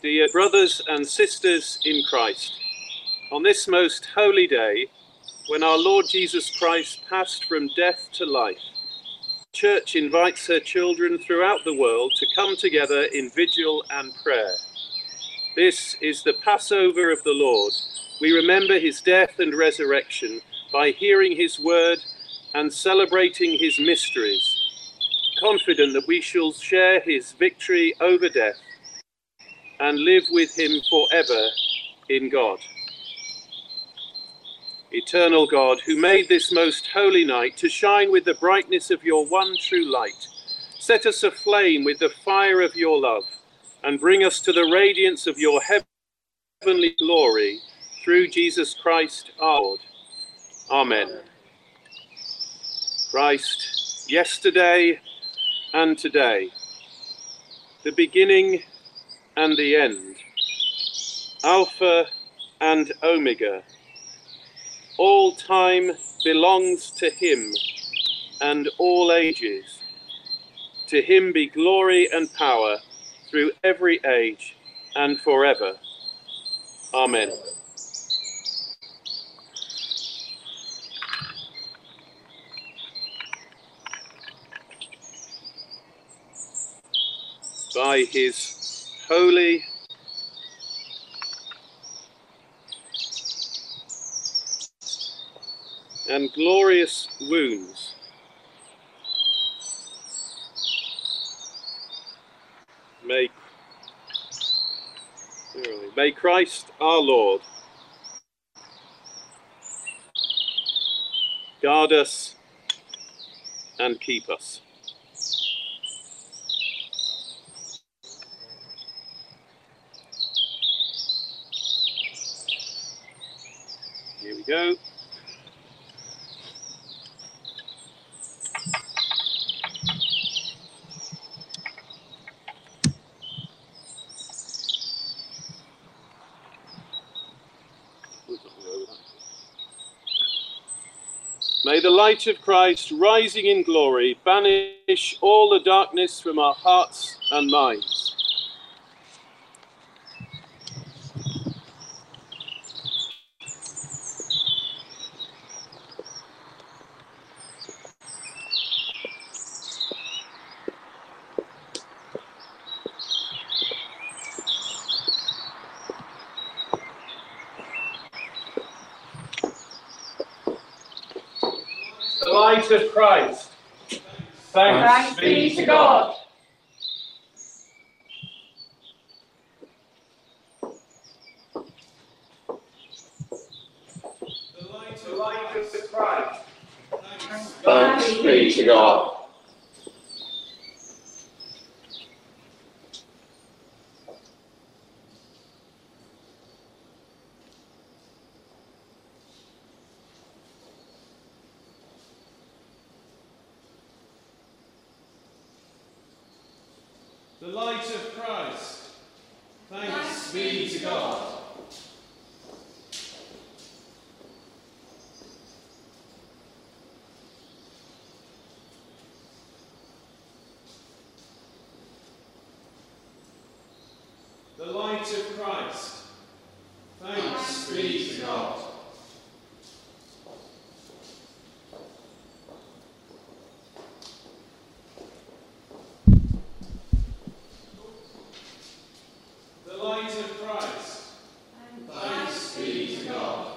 Dear brothers and sisters in Christ, on this most holy day, when our Lord Jesus Christ passed from death to life, the Church invites her children throughout the world to come together in vigil and prayer. This is the Passover of the Lord. We remember his death and resurrection by hearing his word and celebrating his mysteries, confident that we shall share his victory over death and live with him forever in God. Eternal God, who made this most holy night to shine with the brightness of your one true light, set us aflame with the fire of your love and bring us to the radiance of your heavenly glory through Jesus Christ our Lord. Amen. Christ, yesterday and today, the beginning and the end, Alpha and Omega. All time belongs to him and all ages. To him be glory and power through every age and forever. Amen. By his holy and glorious wounds, may Christ our Lord guard us and keep us. Here we go. May the light of Christ, rising in glory, banish all the darkness from our hearts and minds. The light of Christ. Thanks be to God. The light of Christ. Thanks be to God. The light of Christ. Thanks be to God. The light of Christ. Thanks be to God. The light of Christ. Thanks be to God.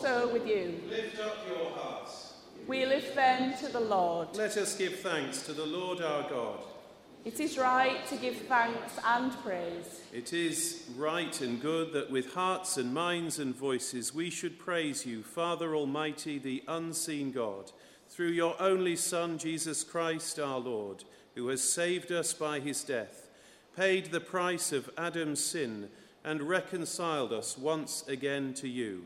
also with you. Lift up your hearts. We lift them to the Lord. Let us give thanks to the Lord our God. It is right to give thanks and praise. It is right and good that with hearts and minds and voices we should praise you, Father Almighty, the unseen God, through your only Son, Jesus Christ our Lord, who has saved us by his death, paid the price of Adam's sin, and reconciled us once again to you.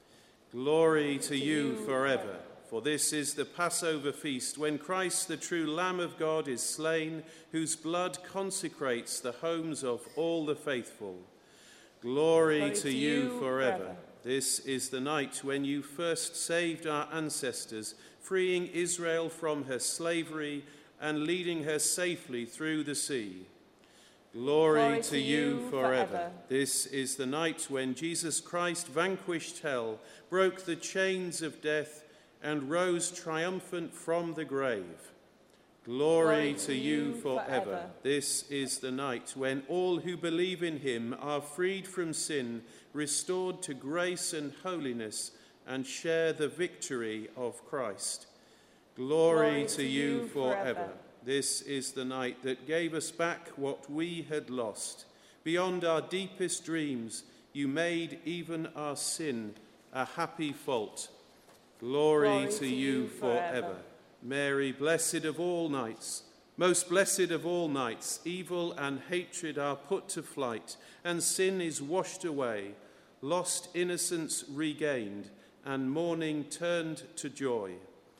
Glory to you forever. For this is the Passover feast, when Christ, the true Lamb of God, is slain, whose blood consecrates the homes of all the faithful. Glory to you forever. This is the night when you first saved our ancestors, freeing Israel from her slavery and leading her safely through the sea. Glory to you forever. This is the night when Jesus Christ vanquished hell, broke the chains of death, and rose triumphant from the grave. Glory to you forever. This is the night when all who believe in him are freed from sin, restored to grace and holiness, and share the victory of Christ. Glory to you forever. This is the night that gave us back what we had lost. Beyond our deepest dreams, you made even our sin a happy fault. Glory to you forever. Mary, blessed of all nights, most blessed of all nights, evil and hatred are put to flight, and sin is washed away, lost innocence regained, and mourning turned to joy.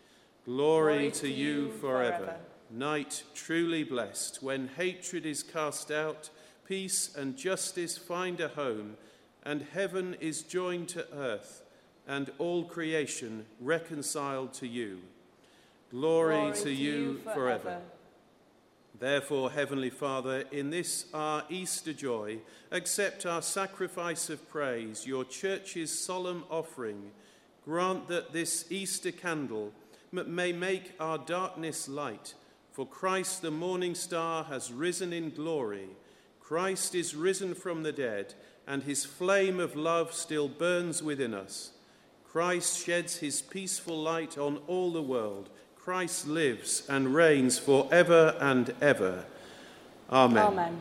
Glory to you forever. Night truly blessed, when hatred is cast out, peace and justice find a home, and heaven is joined to earth, and all creation reconciled to you. Glory to you forever. Therefore, Heavenly Father, in this our Easter joy, accept our sacrifice of praise, your church's solemn offering. Grant that this Easter candle may make our darkness light, for Christ the morning star has risen in glory. Christ is risen from the dead, and his flame of love still burns within us. Christ sheds his peaceful light on all the world. Christ lives and reigns forever and ever. Amen. Amen.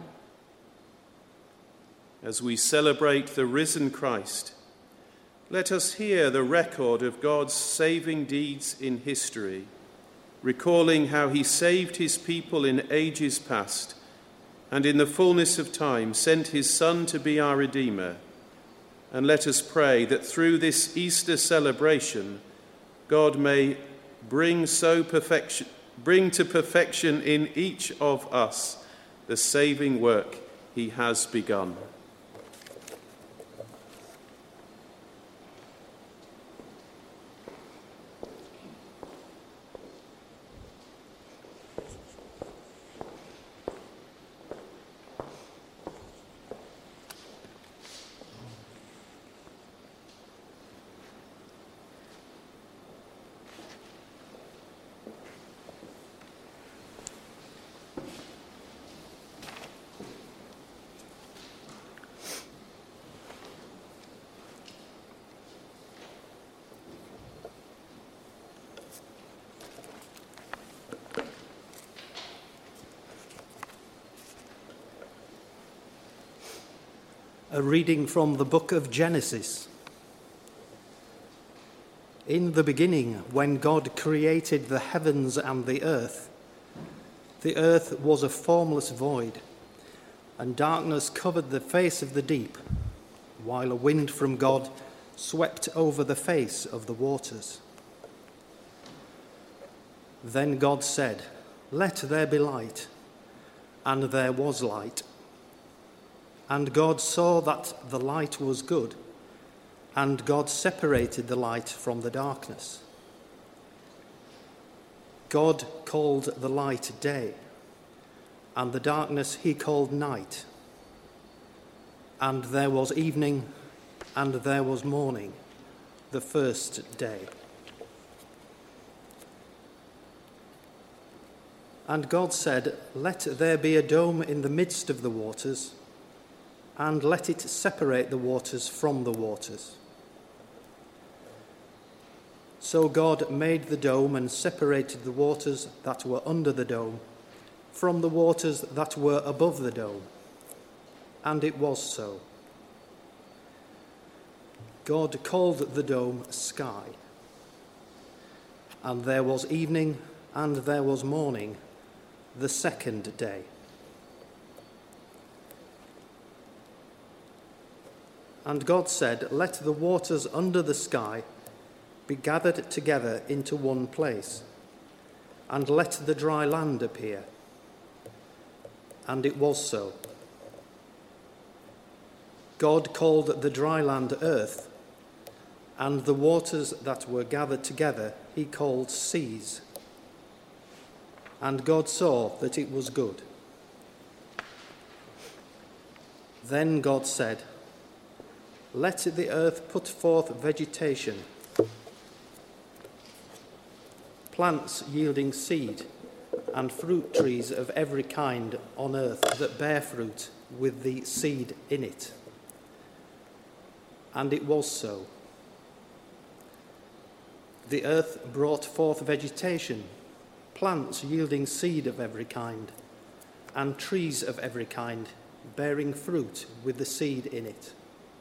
As we celebrate the risen Christ, let us hear the record of God's saving deeds in history, recalling how he saved his people in ages past, and in the fullness of time sent his Son to be our Redeemer. And let us pray that through this Easter celebration, God may bring to perfection in each of us the saving work he has begun. A reading from the book of Genesis. In the beginning, when God created the heavens and the earth was a formless void, and darkness covered the face of the deep, while a wind from God swept over the face of the waters. Then God said, "Let there be light," and there was light. And God saw that the light was good, and God separated the light from the darkness. God called the light day, and the darkness he called night. And there was evening, and there was morning, the first day. And God said, "Let there be a dome in the midst of the waters, and let it separate the waters from the waters." So God made the dome and separated the waters that were under the dome from the waters that were above the dome. And it was so. God called the dome sky. And there was evening and there was morning, the second day. And God said, "Let the waters under the sky be gathered together into one place, and let the dry land appear." And it was so. God called the dry land earth, and the waters that were gathered together he called seas. And God saw that it was good. Then God said, "Let the earth put forth vegetation, plants yielding seed, and fruit trees of every kind on earth that bear fruit with the seed in it." And it was so. The earth brought forth vegetation, plants yielding seed of every kind, and trees of every kind, bearing fruit with the seed in it.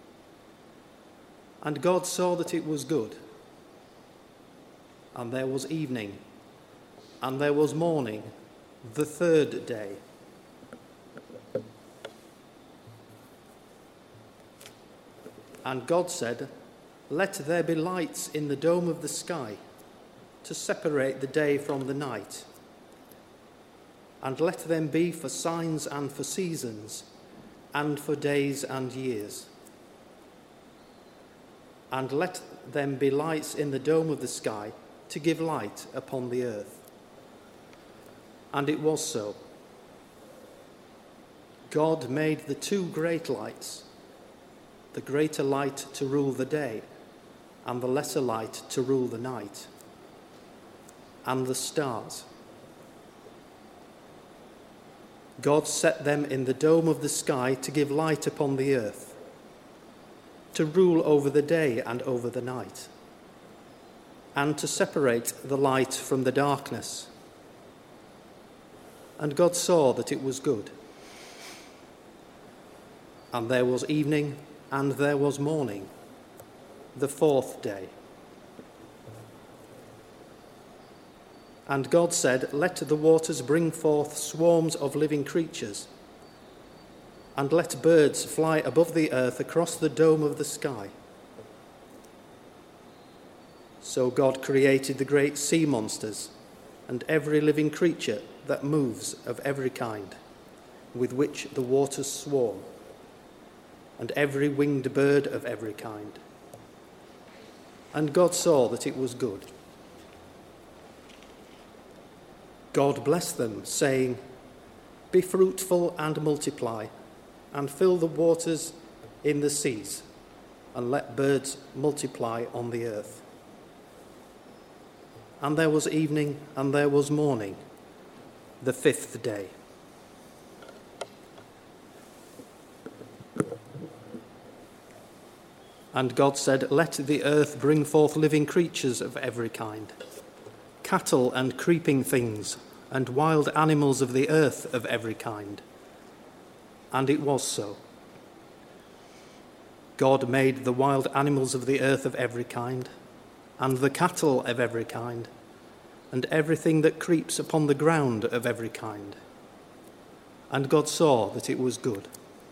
And God saw that it was good. And there was evening, and there was morning, the third day. And God said, "Let there be lights in the dome of the sky to separate the day from the night, and let them be for signs and for seasons, and for days and years. And let them be lights in the dome of the sky to give light upon the earth." And it was so. God made the two great lights, the greater light to rule the day, and the lesser light to rule the night, and the stars. God set them in the dome of the sky to give light upon the earth, to rule over the day and over the night, and to separate the light from the darkness. And God saw that it was good. And there was evening and there was morning, the fourth day. And God said, "Let the waters bring forth swarms of living creatures, and let birds fly above the earth across the dome of the sky." So God created the great sea monsters and every living creature that moves of every kind, with which the waters swarm, and every winged bird of every kind. And God saw that it was good. God blessed them, saying, "Be fruitful and multiply, and fill the waters in the seas, and let birds multiply on the earth." And there was evening and there was morning, the fifth day. And God said, "Let the earth bring forth living creatures of every kind, cattle and creeping things, and wild animals of the earth of every kind." And it was so. God made the wild animals of the earth of every kind, and the cattle of every kind, and everything that creeps upon the ground of every kind. And God saw that it was good.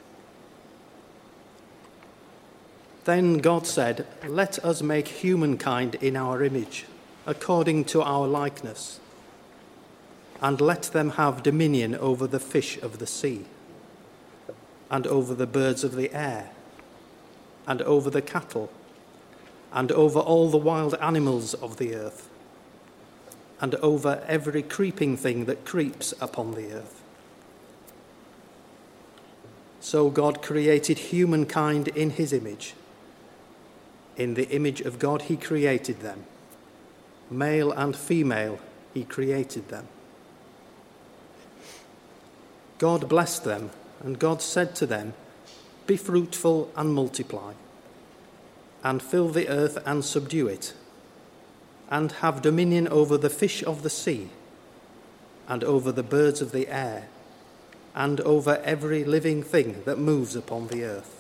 Then God said, "Let us make humankind in our image, according to our likeness, and let them have dominion over the fish of the sea, and over the birds of the air, and over the cattle, and over all the wild animals of the earth, and over every creeping thing that creeps upon the earth." So God created humankind in his image. In the image of God he created them. Male and female he created them. God blessed them, and God said to them, "Be fruitful and multiply, and fill the earth and subdue it, and have dominion over the fish of the sea, and over the birds of the air, and over every living thing that moves upon the earth.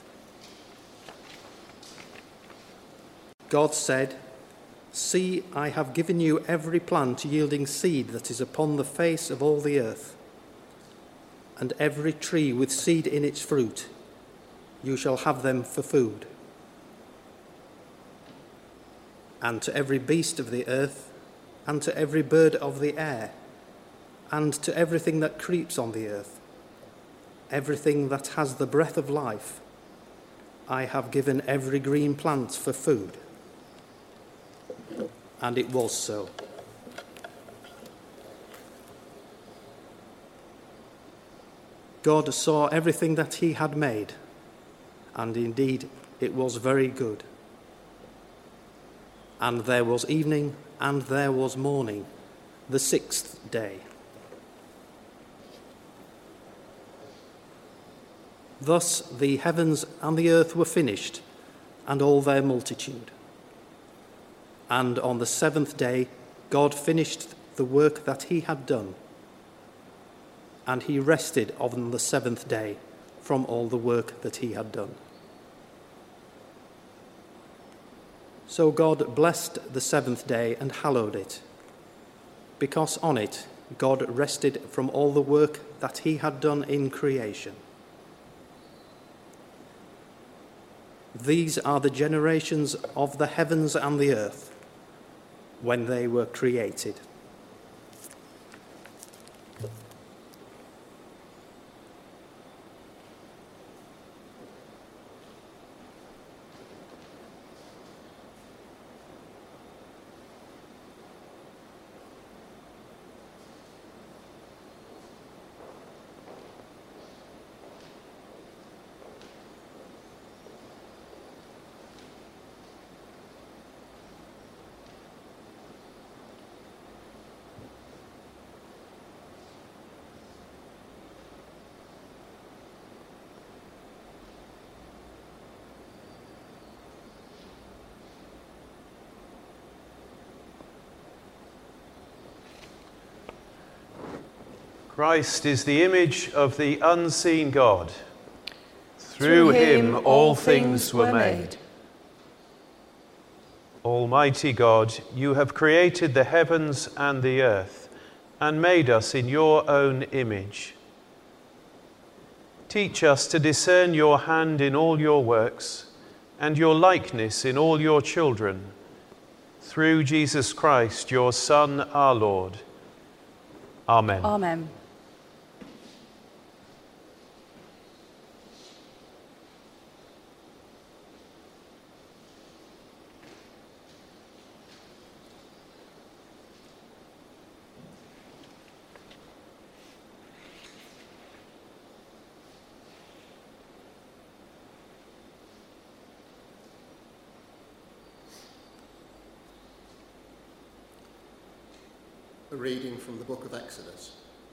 God said, "See, I have given you every plant yielding seed that is upon the face of all the earth, and every tree with seed in its fruit. You shall have them for food. And to every beast of the earth, and to every bird of the air, and to everything that creeps on the earth, everything that has the breath of life, I have given every green plant for food." And it was so. God saw everything that he had made, and indeed it was very good. And there was evening, and there was morning, the 6th day. Thus the heavens and the earth were finished, and all their multitude. And on the 7th day God finished the work that he had done, and he rested on the 7th day from all the work that he had done. So God blessed the 7th day and hallowed it, because on it God rested from all the work that he had done in creation. These are the generations of the heavens and the earth when they were created. Christ is the image of the unseen God. Through him all things were made. Almighty God, you have created the heavens and the earth and made us in your own image. Teach us to discern your hand in all your works and your likeness in all your children. Through Jesus Christ, your Son, our Lord. Amen. Amen. A reading from the book of Exodus.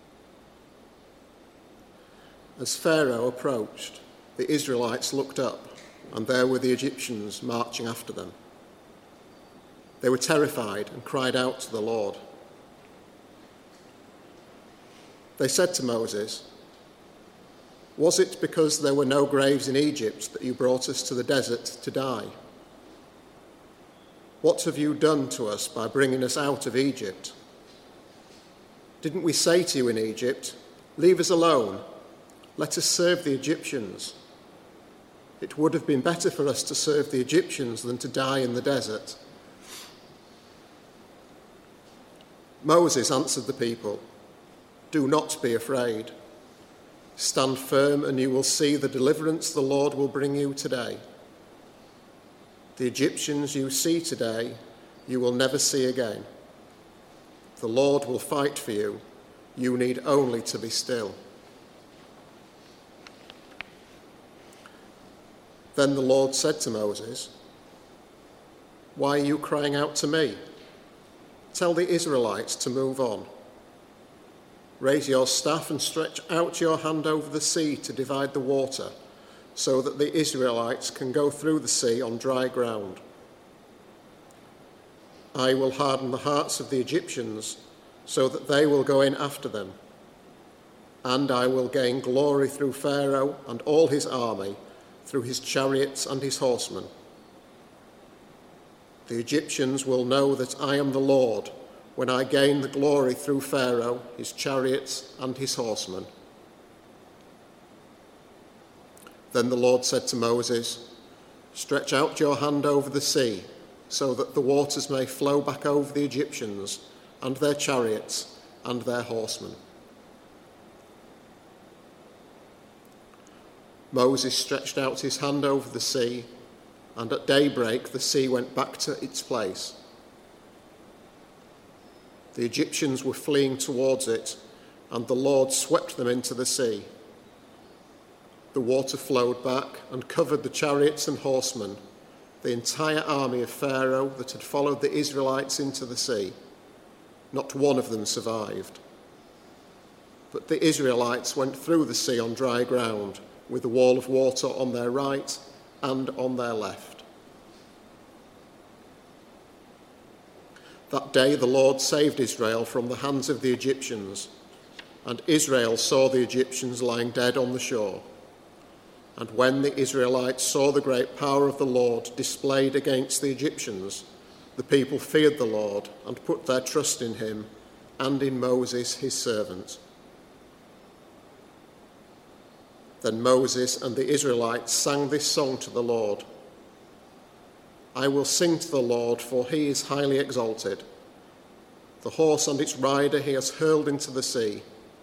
As Pharaoh approached, the Israelites looked up, and there were the Egyptians marching after them. They were terrified and cried out to the Lord. They said to Moses, "Was it because there were no graves in Egypt that you brought us to the desert to die? What have you done to us by bringing us out of Egypt? Didn't we say to you in Egypt, 'Leave us alone, let us serve the Egyptians'? It would have been better for us to serve the Egyptians than to die in the desert." Moses answered the people, "Do not be afraid. Stand firm and you will see the deliverance the Lord will bring you today. The Egyptians you see today, you will never see again. The Lord will fight for you. You need only to be still." Then the Lord said to Moses, "Why are you crying out to me? Tell the Israelites to move on. Raise your staff and stretch out your hand over the sea to divide the water, so that the Israelites can go through the sea on dry ground." I will harden the hearts of the Egyptians so that they will go in after them. And I will gain glory through Pharaoh and all his army, through his chariots and his horsemen. The Egyptians will know that I am the Lord when I gain the glory through Pharaoh, his chariots and his horsemen. Then the Lord said to Moses, "Stretch out your hand over the sea, so that the waters may flow back over the Egyptians and their chariots and their horsemen." Moses stretched out his hand over the sea, and at daybreak the sea went back to its place. The Egyptians were fleeing towards it, and the Lord swept them into the sea. The water flowed back and covered the chariots and horsemen, the entire army of Pharaoh that had followed the Israelites into the sea. Not one of them survived. But the Israelites went through the sea on dry ground, with a wall of water on their right and on their left. That day the Lord saved Israel from the hands of the Egyptians, and Israel saw the Egyptians lying dead on the shore. And when the Israelites saw the great power of the Lord displayed against the Egyptians, the people feared the Lord and put their trust in him and in Moses his servant. Then Moses and the Israelites sang this song to the Lord. I will sing to the Lord, for he is highly exalted. The horse and its rider he has hurled into the sea.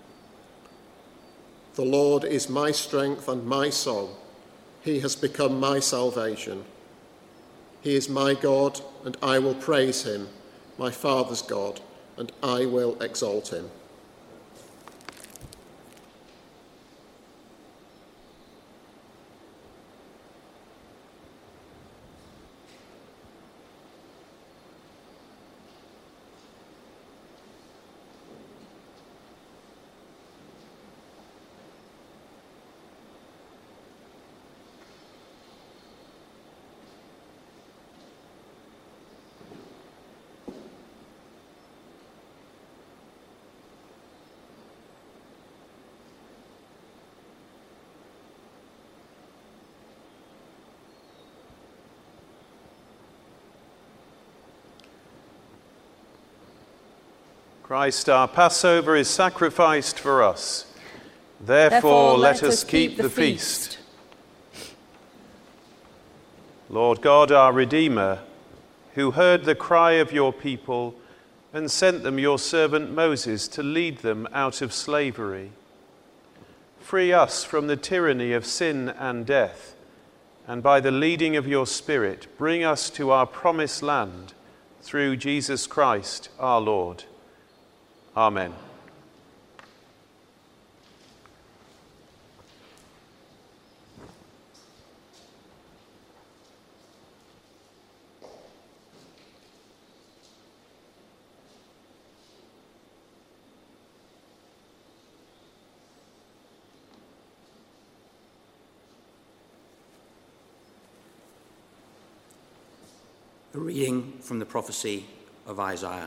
The Lord is my strength and my song. He has become my salvation. He is my God, and I will praise him, my Father's God, and I will exalt him. Christ, our Passover, is sacrificed for us. Therefore, let us keep the feast. Lord God, our Redeemer, who heard the cry of your people and sent them your servant Moses to lead them out of slavery, free us from the tyranny of sin and death, and by the leading of your Spirit, bring us to our promised land through Jesus Christ our Lord. Amen. A reading from the prophecy of Isaiah.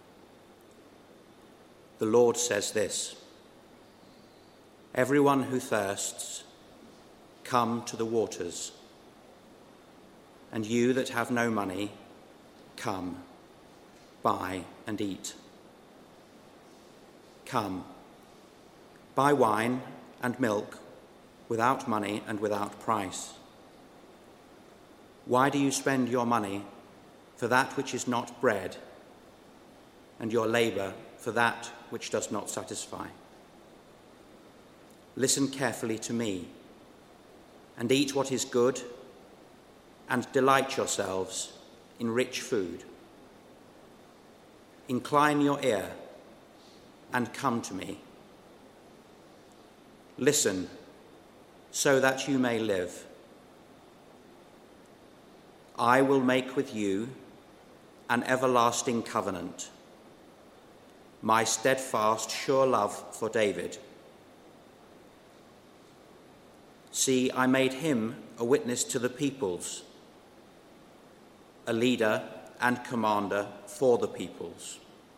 The Lord says this: Everyone who thirsts, come to the waters. And you that have no money, come, buy and eat. Come, buy wine and milk without money and without price. Why do you spend your money for that which is not bread, and your labour for that which does not satisfy? Listen carefully to me, and eat what is good, and delight yourselves in rich food. Incline your ear, and come to me. Listen, so that you may live. I will make with you an everlasting covenant, my steadfast, sure love for David. See, I made him a witness to the peoples, a leader and commander for the peoples.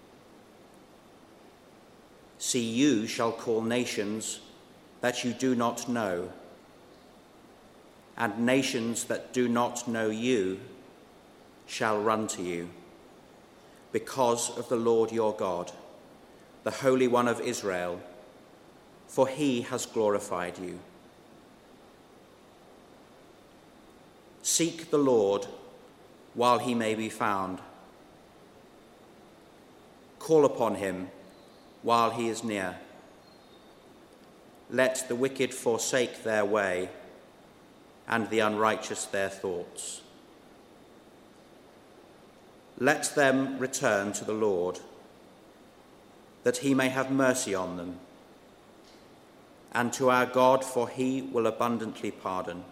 See, you shall call nations that you do not know, and nations that do not know you shall run to you, because of the Lord your God, the Holy One of Israel, for he has glorified you. Seek the Lord while he may be found. Call upon him while he is near. Let the wicked forsake their way, and the unrighteous their thoughts. Let them return to the Lord, that he may have mercy on them, and to our God, for he will abundantly pardon.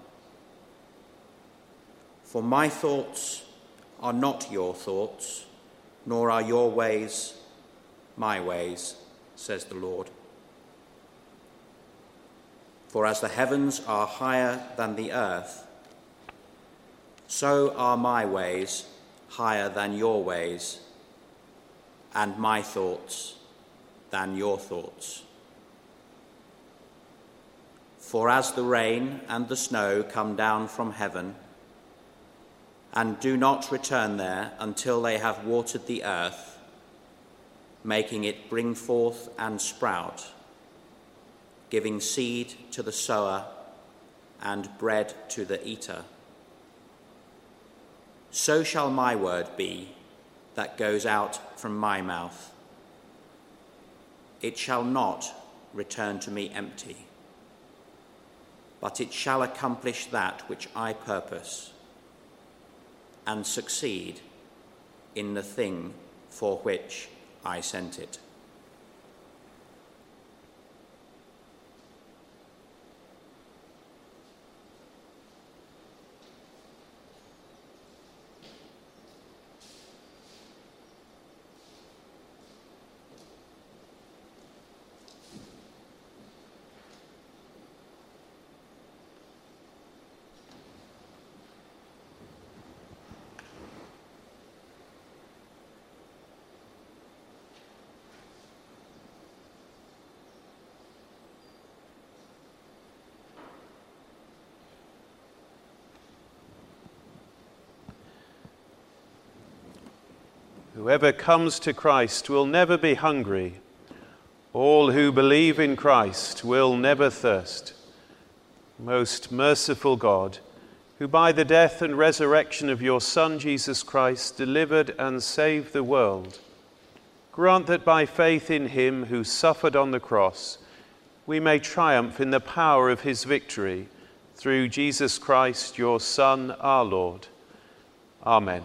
For my thoughts are not your thoughts, nor are your ways my ways, says the Lord. For as the heavens are higher than the earth, so are my ways higher than your ways, and my thoughts than your thoughts. For as the rain and the snow come down from heaven, and do not return there until they have watered the earth, making it bring forth and sprout, giving seed to the sower and bread to the eater, so shall my word be that goes out from my mouth. It shall not return to me empty, but it shall accomplish that which I purpose, and succeed in the thing for which I sent it. Whoever comes to Christ will never be hungry. All who believe in Christ will never thirst. Most merciful God, who by the death and resurrection of your Son, Jesus Christ, delivered and saved the world, grant that by faith in him who suffered on the cross, we may triumph in the power of his victory, through Jesus Christ, your Son, our Lord. Amen.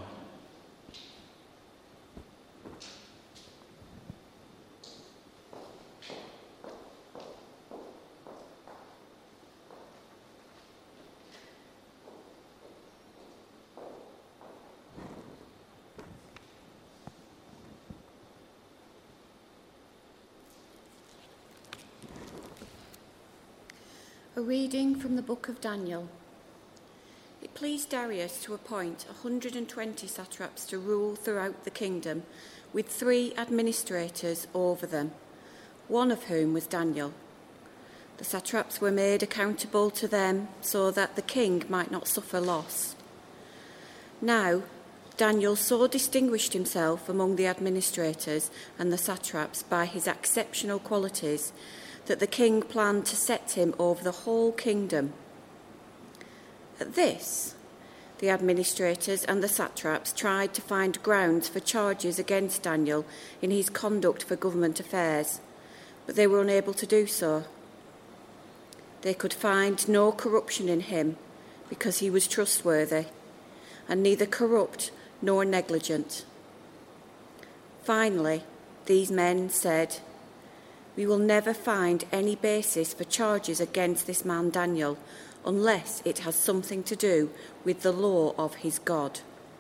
A reading from the book of Daniel. It pleased Darius to appoint 120 satraps to rule throughout the kingdom, with 3 administrators over them, one of whom was Daniel. The satraps were made accountable to them so that the king might not suffer loss. Now, Daniel so distinguished himself among the administrators and the satraps by his exceptional qualities that the king planned to set him over the whole kingdom. At this, the administrators and the satraps tried to find grounds for charges against Daniel in his conduct for government affairs, but they were unable to do so. They could find no corruption in him because he was trustworthy, and neither corrupt nor negligent. Finally, these men said, "We will never find any basis for charges against this man Daniel unless it has something to do with the law of his God."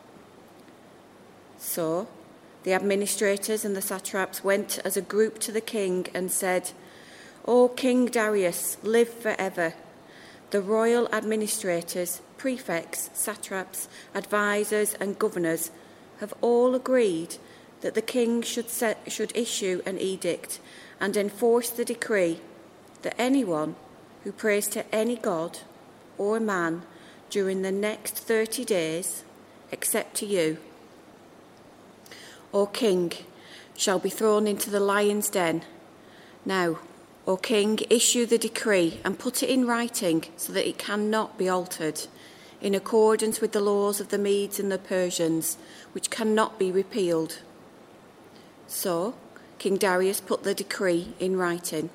So the administrators and the satraps went as a group to the king and said, "O King Darius, live forever. The royal administrators, prefects, satraps, advisors and governors have all agreed that the king should issue an edict and enforce the decree that anyone who prays to any god or man during the next 30 days, except to you, O king, shall be thrown into the lion's den. Now, O king, issue the decree and put it in writing so that it cannot be altered, in accordance with the laws of the Medes and the Persians, which cannot be repealed. So King Darius put the decree in writing.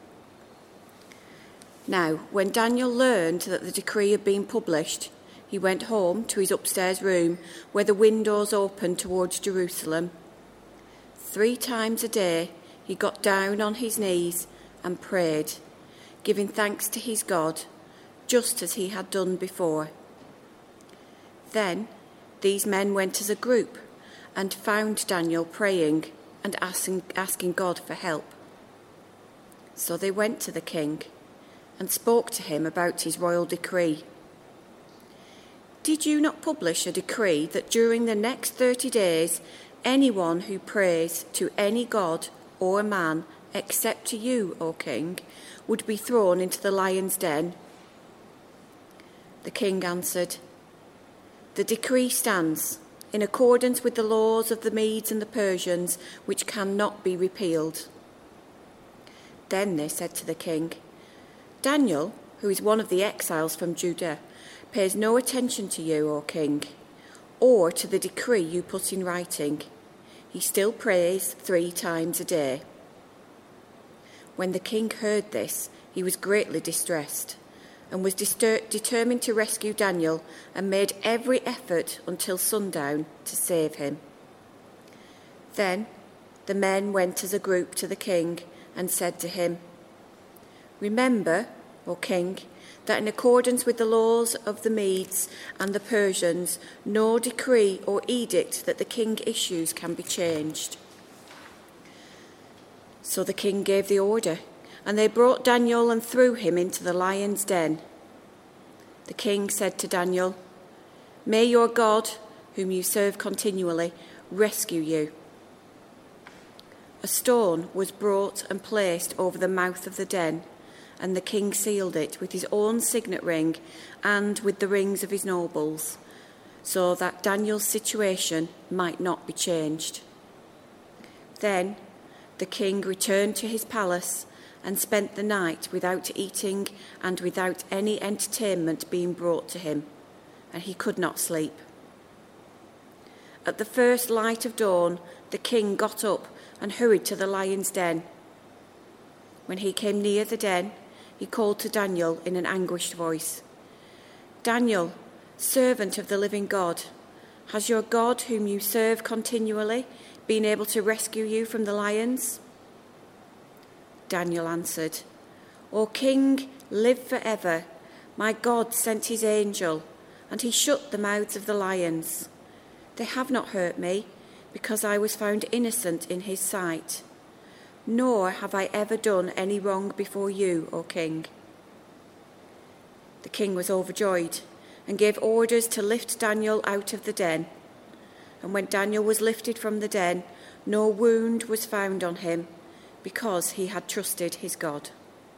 Now, when Daniel learned that the decree had been published, he went home to his upstairs room where the windows opened towards Jerusalem. 3 times a day he got down on his knees and prayed, giving thanks to his God, just as he had done before. Then these men went as a group and found Daniel praying and asking God for help. So they went to the king and spoke to him about his royal decree. Did you not publish a decree that during the next 30 days anyone who prays to any god or man except to you, O king, would be thrown into the lion's den? The king answered, The decree stands in accordance with the laws of the Medes and the Persians, which cannot be repealed. Then they said to the king, Daniel, who is one of the exiles from Judah, pays no attention to you, O king, or to the decree you put in writing. He still prays 3 times a day. When the king heard this, he was greatly distressed and was determined to rescue Daniel and made every effort until sundown to save him. Then the men went as a group to the king and said to him, Remember, O king, that in accordance with the laws of the Medes and the Persians, no decree or edict that the king issues can be changed. So the king gave the order, and they brought Daniel and threw him into the lion's den. The king said to Daniel, May your God, whom you serve continually, rescue you. A stone was brought and placed over the mouth of the den, and the king sealed it with his own signet ring and with the rings of his nobles, so that Daniel's situation might not be changed. Then the king returned to his palace and spent the night without eating and without any entertainment being brought to him, and he could not sleep. At the first light of dawn, the king got up and hurried to the lion's den. When he came near the den, he called to Daniel in an anguished voice, Daniel, servant of the living God, has your God, whom you serve continually, been able to rescue you from the lions? Daniel answered, O king, live forever. My God sent his angel, and he shut the mouths of the lions. They have not hurt me, because I was found innocent in his sight. Nor have I ever done any wrong before you, O king. The king was overjoyed and gave orders to lift Daniel out of the den. And when Daniel was lifted from the den, no wound was found on him, because he had trusted his God.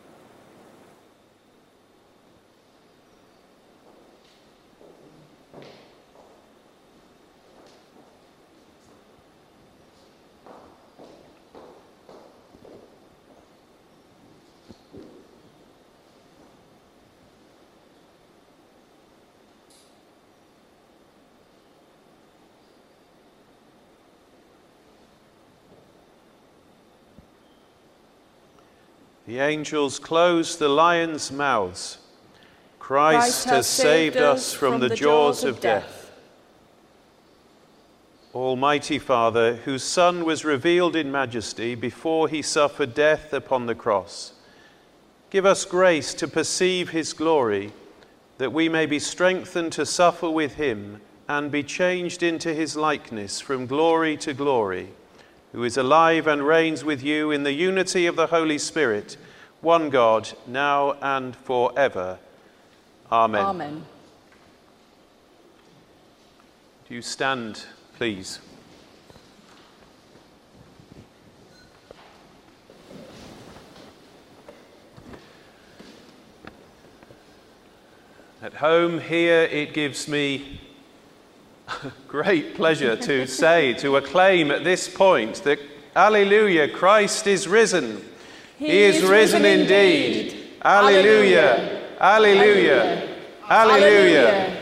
The angels closed the lions' mouths. Christ has saved us from the jaws of death. Almighty Father, whose Son was revealed in majesty before he suffered death upon the cross, give us grace to perceive his glory, that we may be strengthened to suffer with him and be changed into his likeness from glory to glory, who is alive and reigns with you in the unity of the Holy Spirit, one God, now and forever. Amen. Amen. Do you stand, please? At home here, it gives me great pleasure to acclaim at this point that, Alleluia, Christ is risen. He is risen indeed. Alleluia, alleluia, alleluia.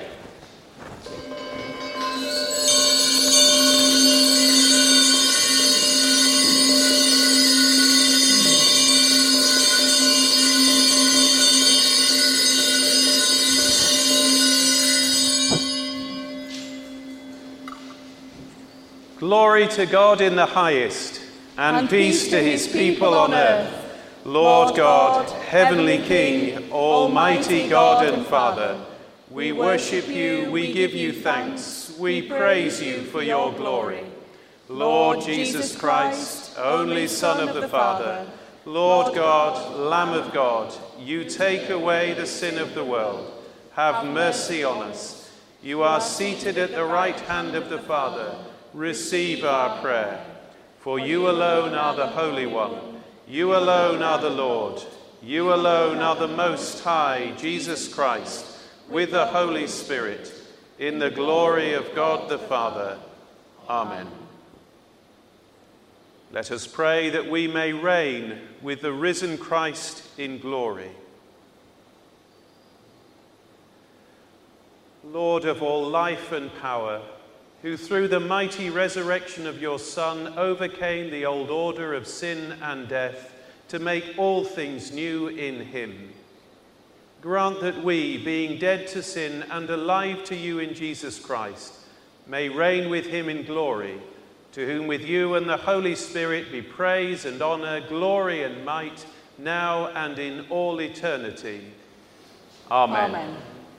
Glory to God in the highest, and peace to his people on earth. Lord God, heavenly King, almighty God and Father, we worship you, we give you thanks, we praise you for your glory. Lord Jesus Christ, only Son of the Father, Lord God, Lamb of God, you take away the sin of the world. Have mercy on us. You are seated at the right hand of the Father. Receive our prayer. For you alone are the Holy One. You alone are the Lord. You alone are the Most High, Jesus Christ, with the Holy Spirit, in the glory of God the Father. Amen. Let us pray that we may reign with the risen Christ in glory. Lord of all life and power, who through the mighty resurrection of your Son overcame the old order of sin and death to make all things new in him. Grant that we, being dead to sin and alive to you in Jesus Christ, may reign with him in glory, to whom with you and the Holy Spirit be praise and honour, glory and might, now and in all eternity. Amen. Amen.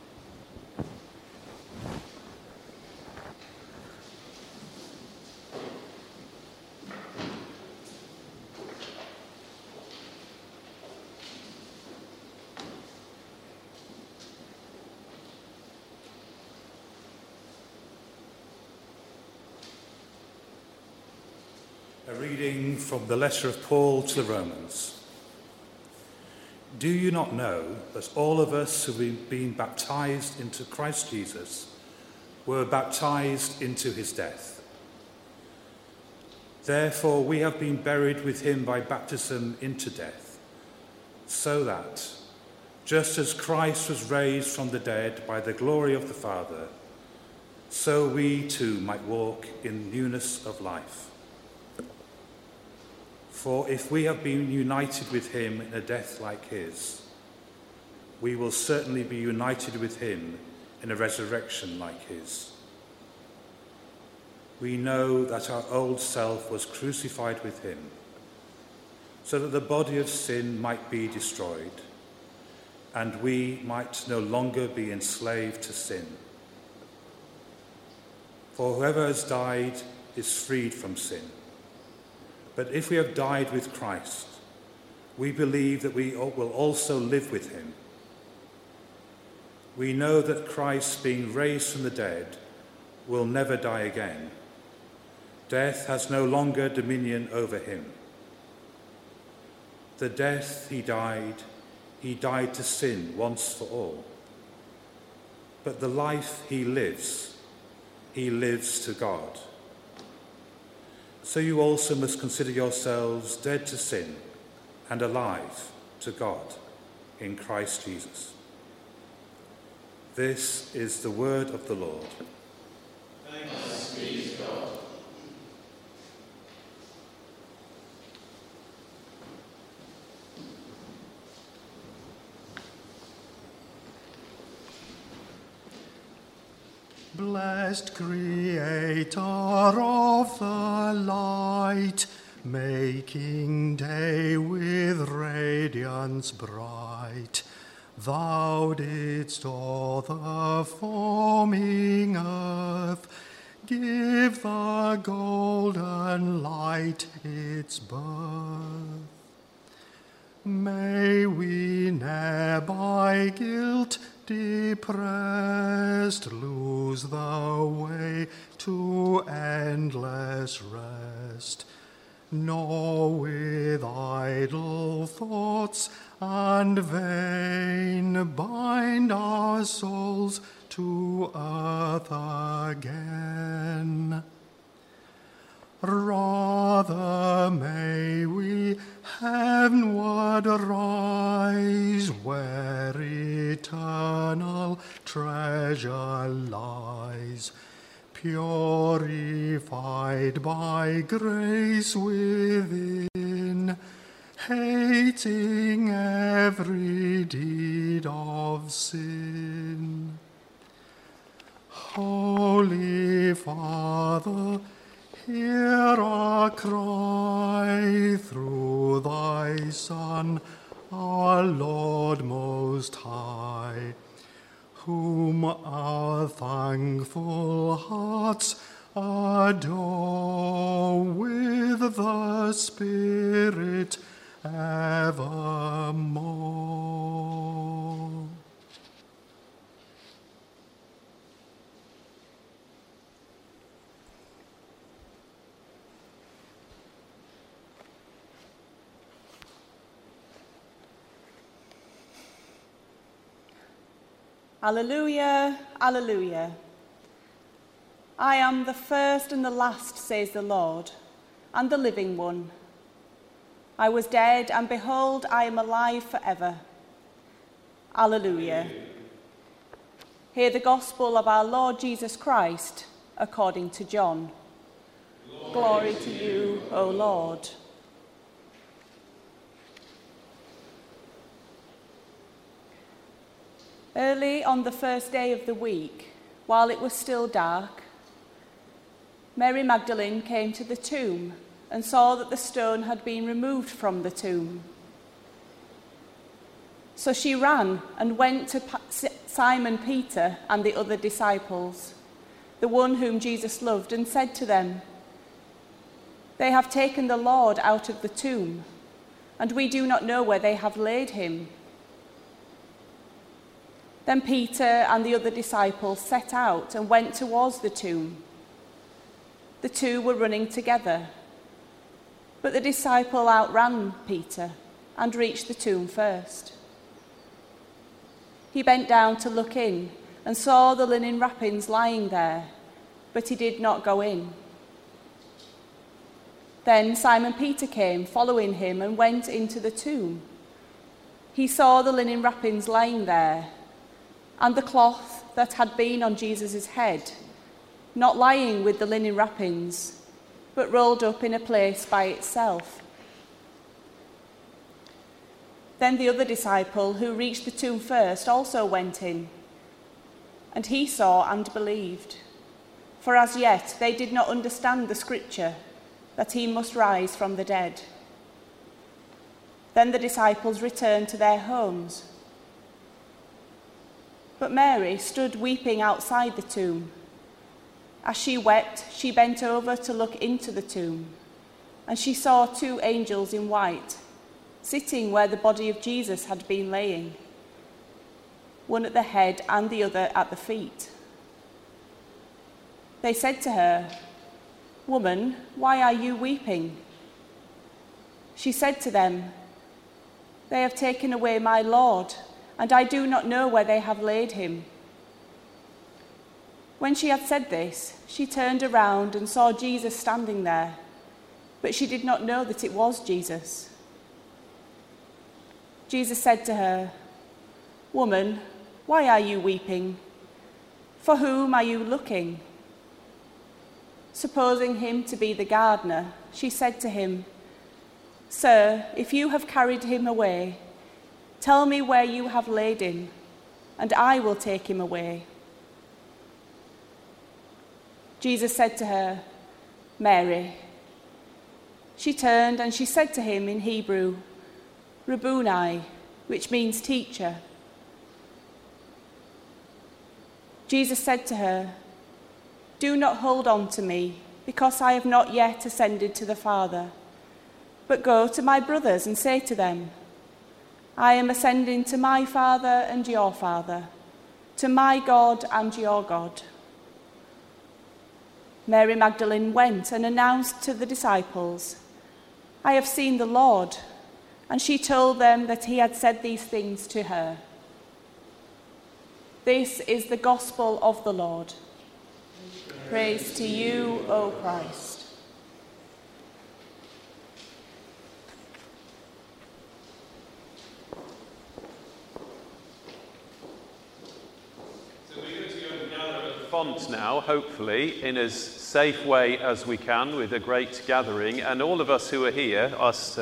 A reading from the letter of Paul to the Romans. Do you not know that all of us who have been baptized into Christ Jesus were baptized into his death? Therefore we have been buried with him by baptism into death, so that, just as Christ was raised from the dead by the glory of the Father, so we too might walk in newness of life. For if we have been united with him in a death like his, we will certainly be united with him in a resurrection like his. We know that our old self was crucified with him, so that the body of sin might be destroyed, and we might no longer be enslaved to sin. For whoever has died is freed from sin. But if we have died with Christ, we believe that we will also live with him. We know that Christ, being raised from the dead, will never die again. Death has no longer dominion over him. The death he died to sin once for all. But the life he lives to God. So you also must consider yourselves dead to sin and alive to God in Christ Jesus. This is the word of the Lord. Thanks be to God. Blessed Creator of the light, making day with radiance bright, thou didst o'er the forming earth give the golden light its birth. May we ne'er by guilt depressed lose the way to endless rest, nor with idle thoughts and vain bind our souls to earth again. Rather may we heavenward rise, where eternal treasure lies, purified by grace within, hating every deed of sin. Holy Father, hear our cry through thy Son, our Lord Most High, whom our thankful hearts adore with the Spirit evermore. Alleluia, alleluia. I am the first and the last, says the Lord, and the living one. I was dead, and behold, I am alive forever. Alleluia. Hear the gospel of our Lord Jesus Christ according to John. Glory to you, O Lord. Early on the first day of the week, while it was still dark, Mary Magdalene came to the tomb and saw that the stone had been removed from the tomb. So she ran and went to Simon Peter and the other disciples, the one whom Jesus loved, and said to them, "They have taken the Lord out of the tomb, and we do not know where they have laid him." Then Peter and the other disciples set out and went towards the tomb. The two were running together, but the disciple outran Peter and reached the tomb first. He bent down to look in and saw the linen wrappings lying there, but he did not go in. Then Simon Peter came, following him, and went into the tomb. He saw the linen wrappings lying there, and the cloth that had been on Jesus' head, not lying with the linen wrappings, but rolled up in a place by itself. Then the other disciple, who reached the tomb first, also went in, and he saw and believed, for as yet they did not understand the scripture, that he must rise from the dead. Then the disciples returned to their homes. But Mary stood weeping outside the tomb. As she wept, she bent over to look into the tomb, and she saw two angels in white, sitting where the body of Jesus had been laying, one at the head and the other at the feet. They said to her, "Woman, why are you weeping?" She said to them, "They have taken away my Lord, and I do not know where they have laid him." When she had said this, she turned around and saw Jesus standing there, but she did not know that it was Jesus. Jesus said to her, "Woman, why are you weeping? For whom are you looking?" Supposing him to be the gardener, she said to him, "Sir, if you have carried him away, tell me where you have laid him, and I will take him away." Jesus said to her, "Mary." She turned and she said to him in Hebrew, "Rabboni," which means teacher. Jesus said to her, "Do not hold on to me, because I have not yet ascended to the Father, but go to my brothers and say to them, I am ascending to my Father and your Father, to my God and your God." Mary Magdalene went and announced to the disciples, I have seen the Lord." And she told them that he had said these things to her. This is the gospel of the Lord. Praise to you, O Christ. Font now, hopefully, in as safe way as we can, with a great gathering. And all of us who are here, us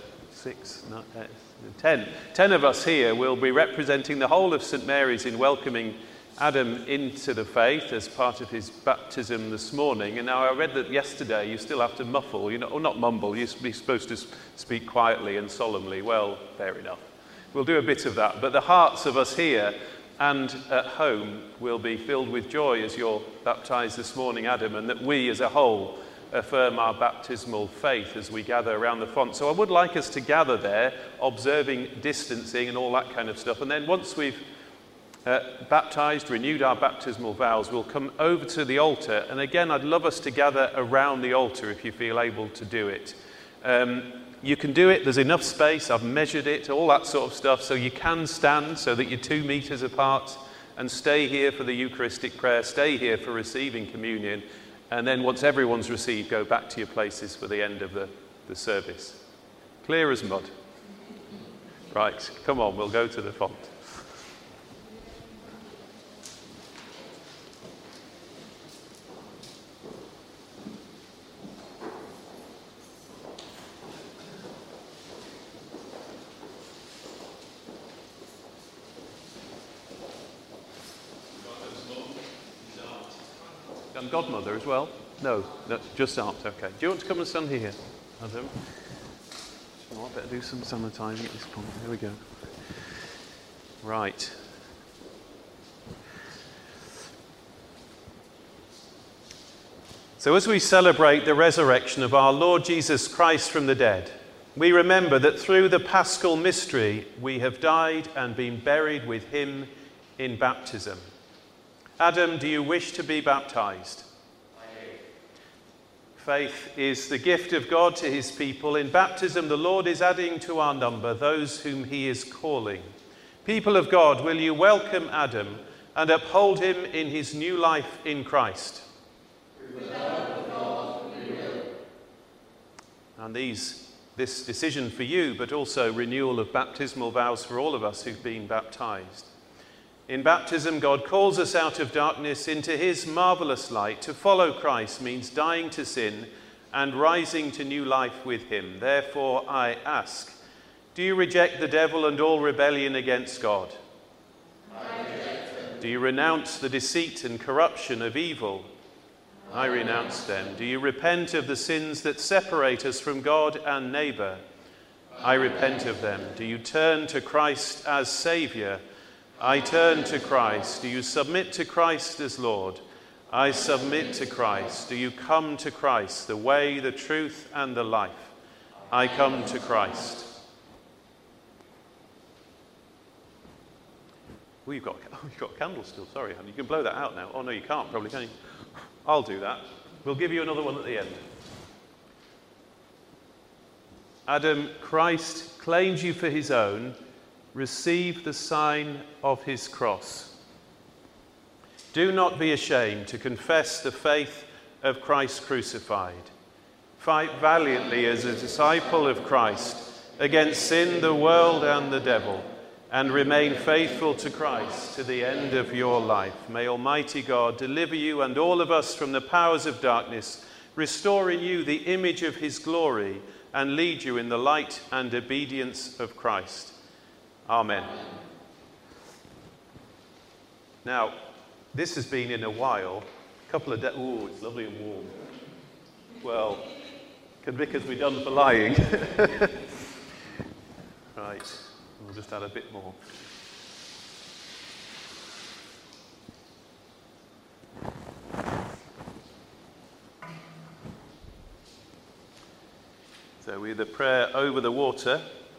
10 of us here, will be representing the whole of St Mary's in welcoming Adam into the faith as part of his baptism this morning. And now I read that yesterday you still have to muffle, or not mumble, you're supposed to speak quietly and solemnly. Well, fair enough. We'll do a bit of that. But the hearts of us here and at home will be filled with joy as you're baptised this morning, Adam, and that we as a whole affirm our baptismal faith as we gather around the font. So I would like us to gather there, observing distancing and all that kind of stuff. And then once we've baptised, renewed our baptismal vows, we'll come over to the altar. And again, I'd love us to gather around the altar if you feel able to do it. You can do it, there's enough space, I've measured it, all that sort of stuff, so you can stand so that you're 2 meters apart and stay here for the Eucharistic prayer, stay here for receiving communion, and then once everyone's received, go back to your places for the end of the service. Clear as mud. Right, come on, we'll go to the font. And godmother as well? No, just aunt, okay. Do you want to come and stand here, Adam? I better do some sanitising at this point. Here we go. Right. So as we celebrate the resurrection of our Lord Jesus Christ from the dead, we remember that through the Paschal mystery we have died and been buried with him in baptism. Adam, do you wish to be baptized? I do. Faith is the gift of God to his people. In baptism, the Lord is adding to our number those whom he is calling. People of God, will you welcome Adam and uphold him in his new life in Christ? With the help of God, we will. And this decision for you, but also renewal of baptismal vows for all of us who've been baptized. In baptism, God calls us out of darkness into his marvellous light. To follow Christ means dying to sin and rising to new life with him. Therefore, I ask, do you reject the devil and all rebellion against God? I reject them. Do you renounce the deceit and corruption of evil? I renounce them. Do you repent of the sins that separate us from God and neighbour? I repent of them. Do you turn to Christ as Saviour? I turn to Christ. Do you submit to Christ as Lord? I submit to Christ. Do you come to Christ, the way, the truth, and the life? I come to Christ. Oh, you've got a candle still. Sorry, honey. You can blow that out now. Oh, no, you can't, probably, can you? I'll do that. We'll give you another one at the end. Adam, Christ claims you for his own. Receive the sign of his cross. Do not be ashamed to confess the faith of Christ crucified. Fight valiantly as a disciple of Christ against sin, the world, and the devil, and remain faithful to Christ to the end of your life. May Almighty God deliver you and all of us from the powers of darkness, restore in you the image of his glory, and lead you in the light and obedience of Christ. Amen. Now, this has been in a while, a couple of days. Oh, it's lovely and warm. Well, can Vickers be done for lying? Right, we'll just add a bit more. So we have the prayer over the water.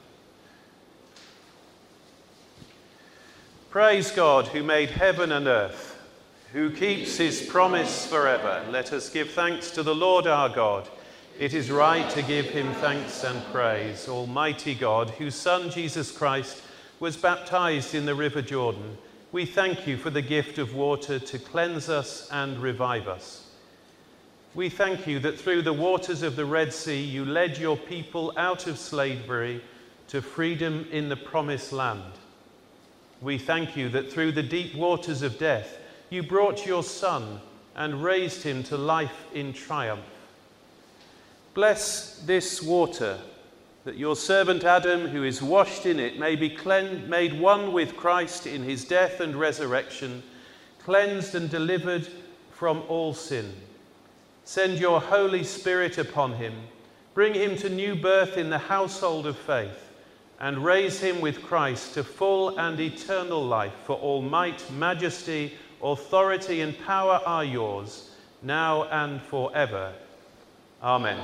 Praise God, who made heaven and earth, who keeps his promise forever. Let us give thanks to the Lord our God. It is right to give him thanks and praise. Almighty God, whose Son, Jesus Christ, was baptized in the River Jordan, we thank you for the gift of water to cleanse us and revive us. We thank you that through the waters of the Red Sea you led your people out of slavery to freedom in the promised land. We thank you that through the deep waters of death you brought your Son and raised him to life in triumph. Bless this water, that your servant Adam, who is washed in it, may be made one with Christ in his death and resurrection, cleansed and delivered from all sin. Send your Holy Spirit upon him, bring him to new birth in the household of faith, and raise him with Christ to full and eternal life, for all might, majesty, authority and power are yours, now and forever. Amen.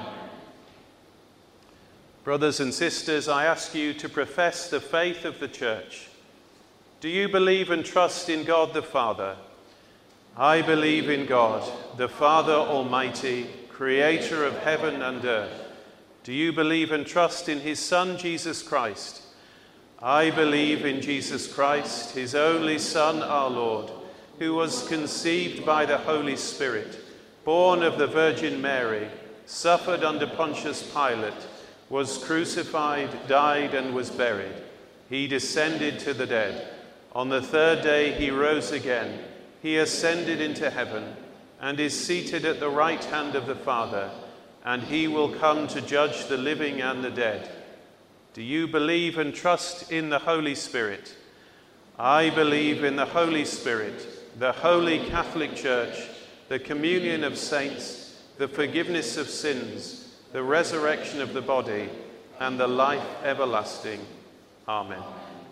Brothers and sisters, I ask you to profess the faith of the Church. Do you believe and trust in God the Father? I believe in God, the Father Almighty, creator of heaven and earth. Do you believe and trust in his Son, Jesus Christ? I believe in Jesus Christ, his only Son, our Lord, who was conceived by the Holy Spirit, born of the Virgin Mary, suffered under Pontius Pilate, was crucified, died, and was buried. He descended to the dead. On the third day he rose again. He ascended into heaven and is seated at the right hand of the Father, and he will come to judge the living and the dead. Do you believe and trust in the Holy Spirit? I believe in the Holy Spirit, the Holy Catholic Church, the communion of saints, the forgiveness of sins, the resurrection of the body, and the life everlasting. Amen.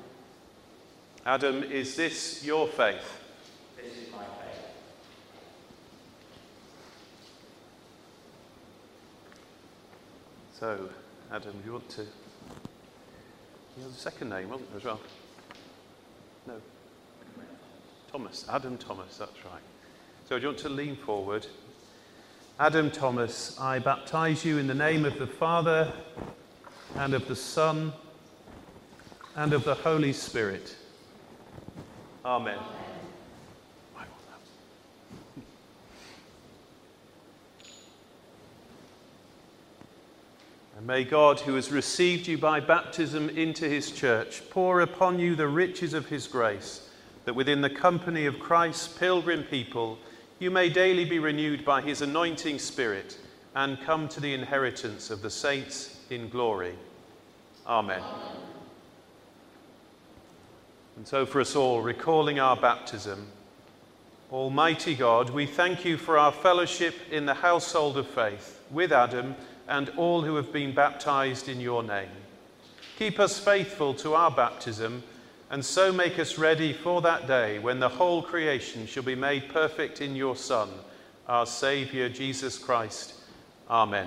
Adam, is this your faith? This is my faith. So, Adam, you want to... You have a second name, wasn't there, as well? No. Thomas. Adam Thomas, that's right. So do you want to lean forward? Adam Thomas, I baptize you in the name of the Father, and of the Son, and of the Holy Spirit. Amen. And may God, who has received you by baptism into his church, pour upon you the riches of his grace, that within the company of Christ's pilgrim people you may daily be renewed by his anointing Spirit and come to the inheritance of the saints in glory. Amen. And so for us all, recalling our baptism, Almighty God, we thank you for our fellowship in the household of faith with Adam and all who have been baptized in your name. Keep us faithful to our baptism, and so make us ready for that day when the whole creation shall be made perfect in your Son, our Saviour, Jesus Christ. Amen.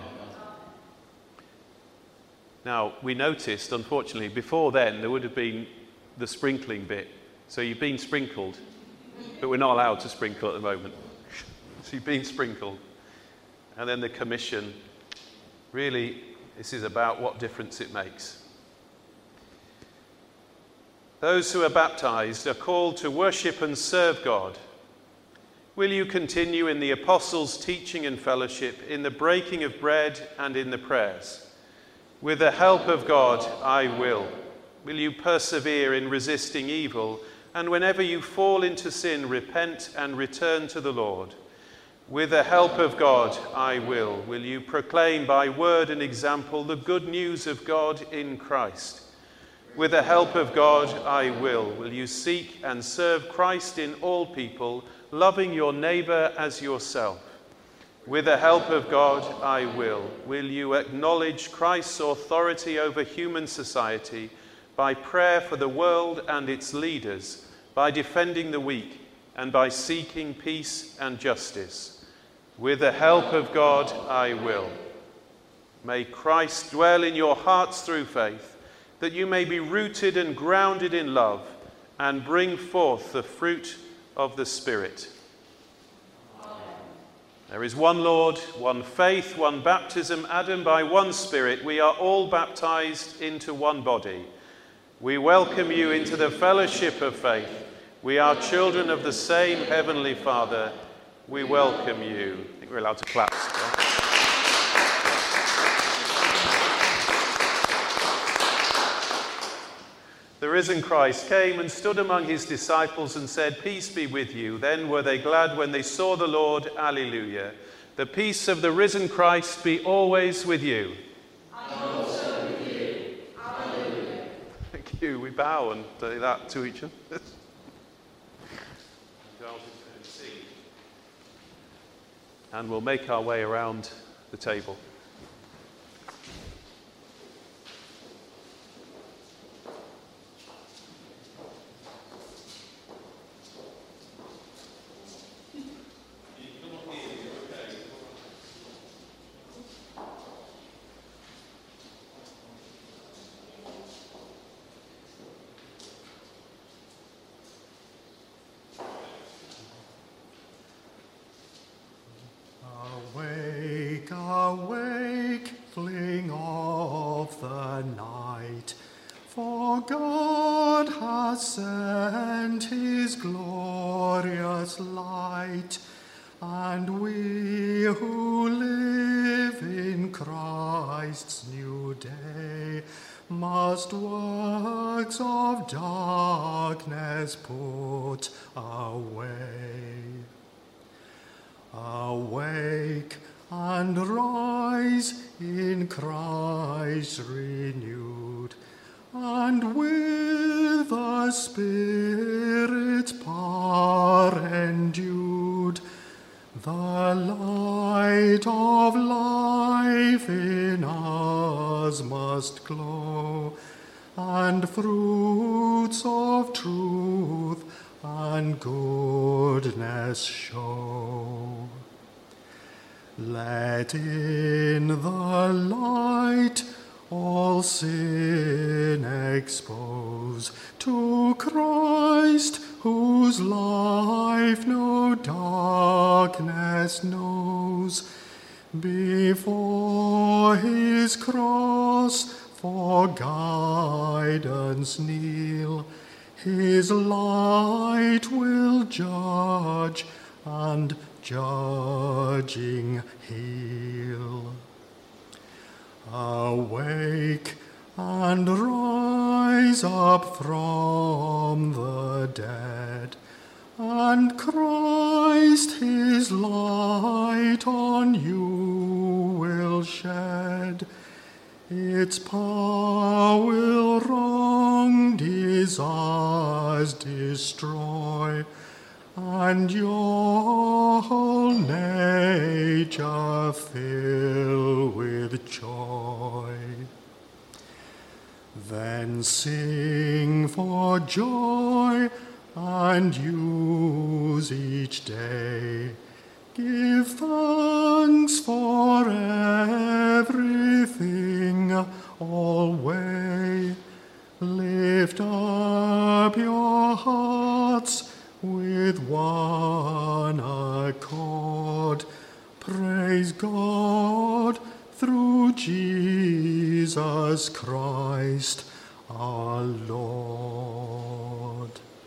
Now, we noticed, unfortunately, before then there would have been the sprinkling bit. So you've been sprinkled, but we're not allowed to sprinkle at the moment. So you've been sprinkled. And then the commission. Really, this is about what difference it makes. Those who are baptized are called to worship and serve God. Will you continue in the apostles' teaching and fellowship, in the breaking of bread and in the prayers? With the help of God, I will. Will you persevere in resisting evil, and whenever you fall into sin, repent and return to the Lord? With the help of God, I will. Will you proclaim by word and example the good news of God in Christ? With the help of God, I will. Will you seek and serve Christ in all people, loving your neighbour as yourself? With the help of God, I will. Will you acknowledge Christ's authority over human society by prayer for the world and its leaders, by defending the weak, and by seeking peace and justice? With the help of God, I will. May Christ dwell in your hearts through faith, that you may be rooted and grounded in love and bring forth the fruit of the Spirit. Amen. There is one Lord, one faith, one baptism, and by one Spirit we are all baptized into one body. We welcome you into the fellowship of faith. We are children of the same Heavenly Father. We welcome you. I think we're allowed to clap. The risen Christ came and stood among his disciples and said, "Peace be with you." Then were they glad when they saw the Lord. Alleluia. The peace of the risen Christ be always with you. And also with you. Alleluia. Thank you. We bow and say that to each other. And we'll make our way around the table. Awake, awake, fling of the night, for God has sent his glorious light, and we who live in Christ's new day must works of darkness put away. Awake and rise in Christ renewed, and with the Spirit's power endued, the light of life in us must glow, and fruits of truth and goodness show. Let in the light all sin expose, to Christ whose life no darkness knows. Before his cross for guidance kneel, his light will judge and judging heal. Awake and rise up from the dead, and Christ his light on you will shed. Its power will wrong desires destroy, and your whole nature fill with joy. Then sing for joy and use each day. Give thanks for everything always. Lift up your hearts with one accord. Praise God through Jesus Christ our Lord.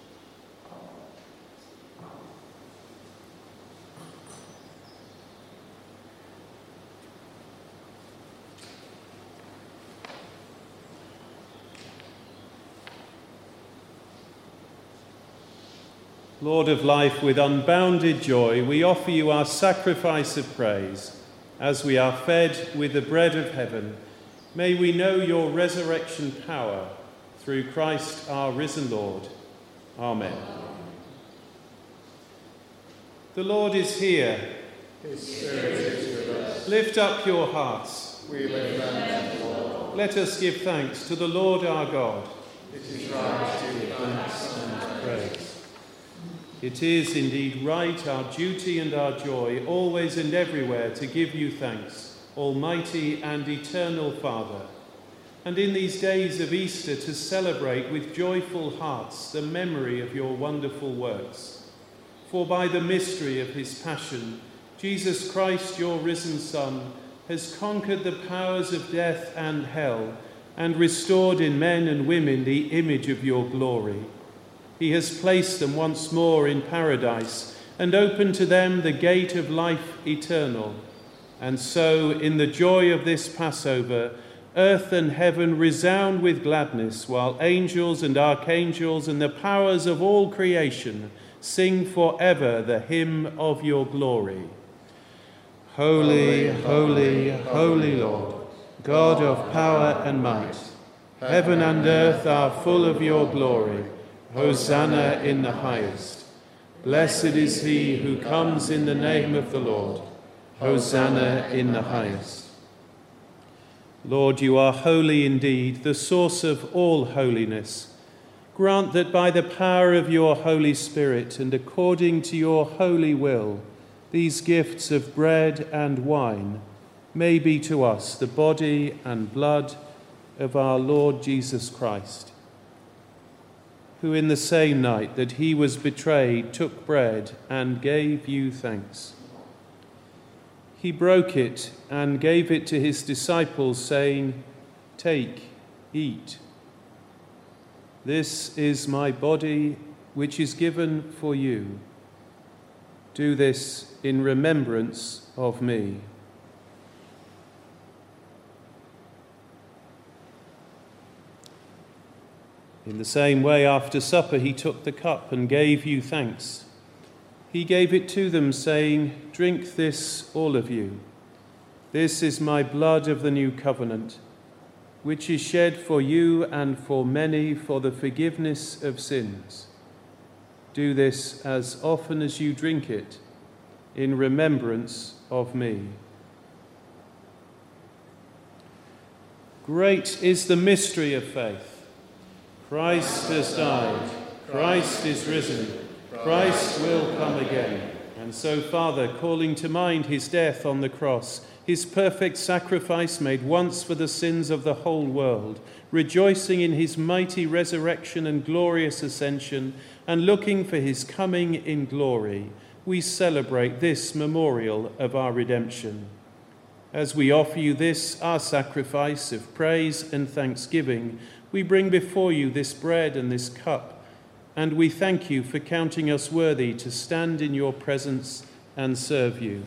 Lord of life, with unbounded joy, we offer you our sacrifice of praise. As we are fed with the bread of heaven, may we know your resurrection power through Christ our risen Lord. Amen. The Lord is here. His Spirit is with us. Lift up your hearts. We lift them to the Lord. Let us give thanks to the Lord our God. It is right to give thanks and praise. It is indeed right, our duty and our joy, always and everywhere to give you thanks, Almighty and eternal Father, and in these days of Easter to celebrate with joyful hearts the memory of your wonderful works. For by the mystery of his passion, Jesus Christ, your risen Son, has conquered the powers of death and hell and restored in men and women the image of your glory. He has placed them once more in paradise and opened to them the gate of life eternal. And so, in the joy of this Passover, earth and heaven resound with gladness, while angels and archangels and the powers of all creation sing forever the hymn of your glory. Holy, holy, holy Lord, God of power and might, heaven and earth are full of your glory. Hosanna in the highest. Blessed is he who comes in the name of the Lord. Hosanna in the highest. Lord, you are holy indeed, the source of all holiness. Grant that by the power of your Holy Spirit and according to your holy will, these gifts of bread and wine may be to us the body and blood of our Lord Jesus Christ, who in the same night that he was betrayed took bread and gave you thanks. He broke it and gave it to his disciples, saying, "Take, eat. This is my body, which is given for you. Do this in remembrance of me." In the same way, after supper, he took the cup and gave you thanks. He gave it to them, saying, "Drink this, all of you. This is my blood of the new covenant, which is shed for you and for many for the forgiveness of sins. Do this as often as you drink it, in remembrance of me." Great is the mystery of faith. Christ has died. Christ is risen. Christ will come again. And so, Father, calling to mind his death on the cross, his perfect sacrifice made once for the sins of the whole world, rejoicing in his mighty resurrection and glorious ascension, and looking for his coming in glory, we celebrate this memorial of our redemption. As we offer you this, our sacrifice of praise and thanksgiving, we bring before you this bread and this cup, and we thank you for counting us worthy to stand in your presence and serve you.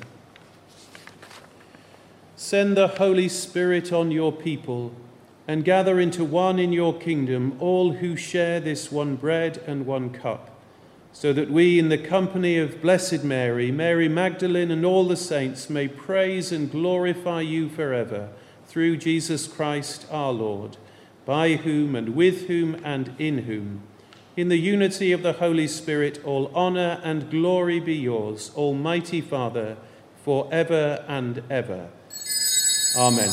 Send the Holy Spirit on your people and gather into one in your kingdom all who share this one bread and one cup, so that we, in the company of Blessed Mary, Mary Magdalene, and all the saints, may praise and glorify you forever, through Jesus Christ our Lord, by whom and with whom and in whom, in the unity of the Holy Spirit, all honour and glory be yours, Almighty Father, for ever and ever. Amen.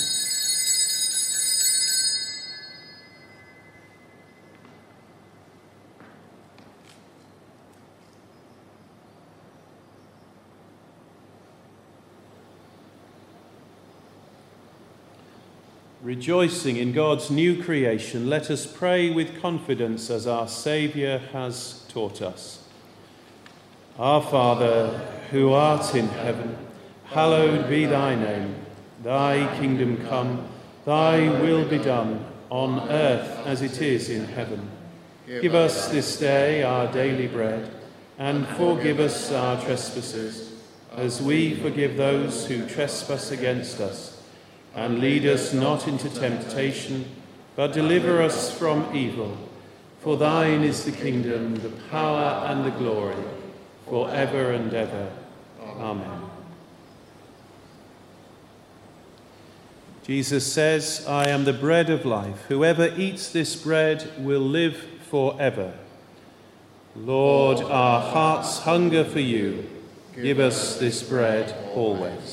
Rejoicing in God's new creation, let us pray with confidence as our Saviour has taught us. Our Father, who art in heaven, hallowed be thy name. Thy kingdom come, thy will be done, on earth as it is in heaven. Give us this day our daily bread, and forgive us our trespasses, as we forgive those who trespass against us. And lead us not into temptation, but deliver us from evil. For thine is the kingdom, the power, and the glory, for ever and ever. Amen. Jesus says, "I am the bread of life. Whoever eats this bread will live forever." Lord, our hearts hunger for you. Give us this bread always.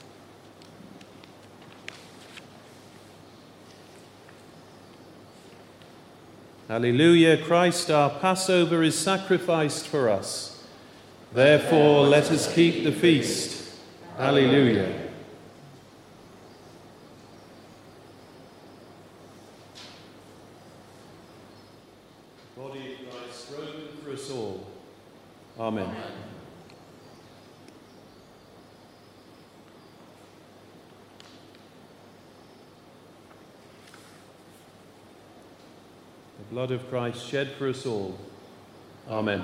Alleluia, Christ our Passover is sacrificed for us. Therefore let us keep the feast. Alleluia. The body of Christ broken for us all. Amen. the blood of Christ shed for us all. Amen.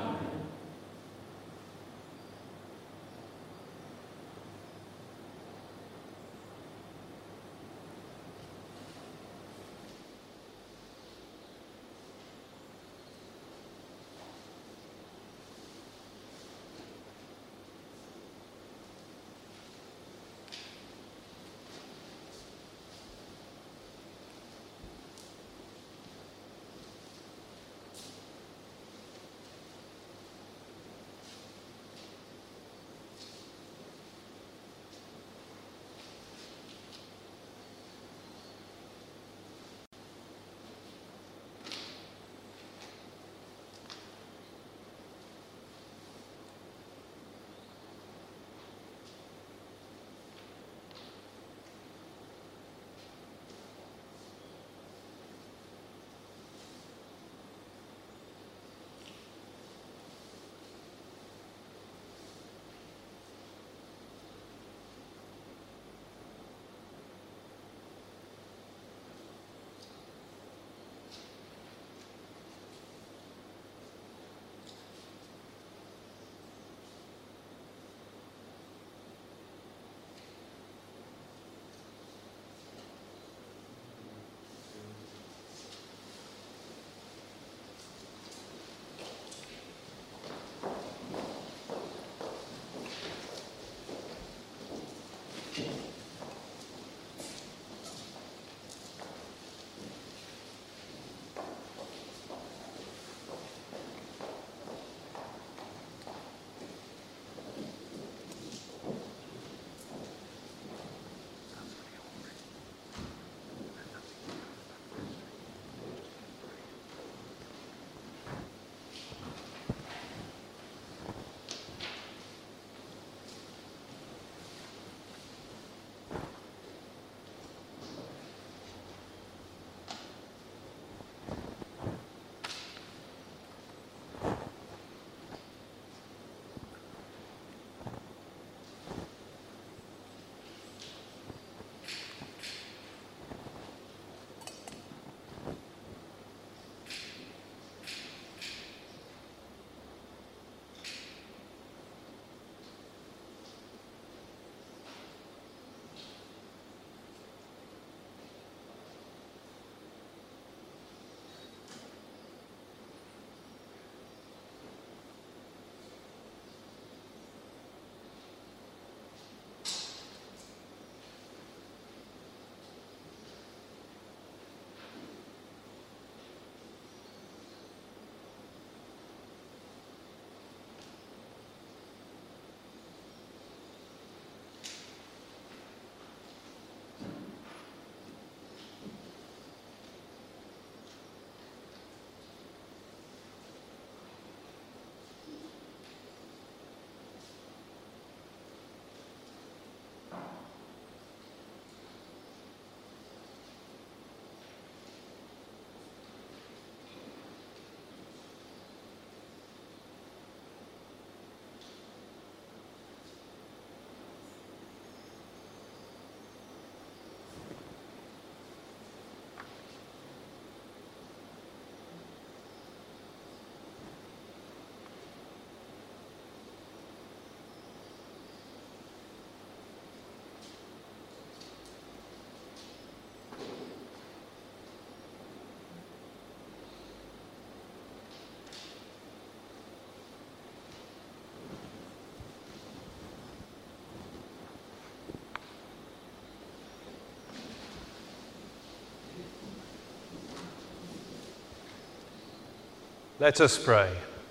Let us pray.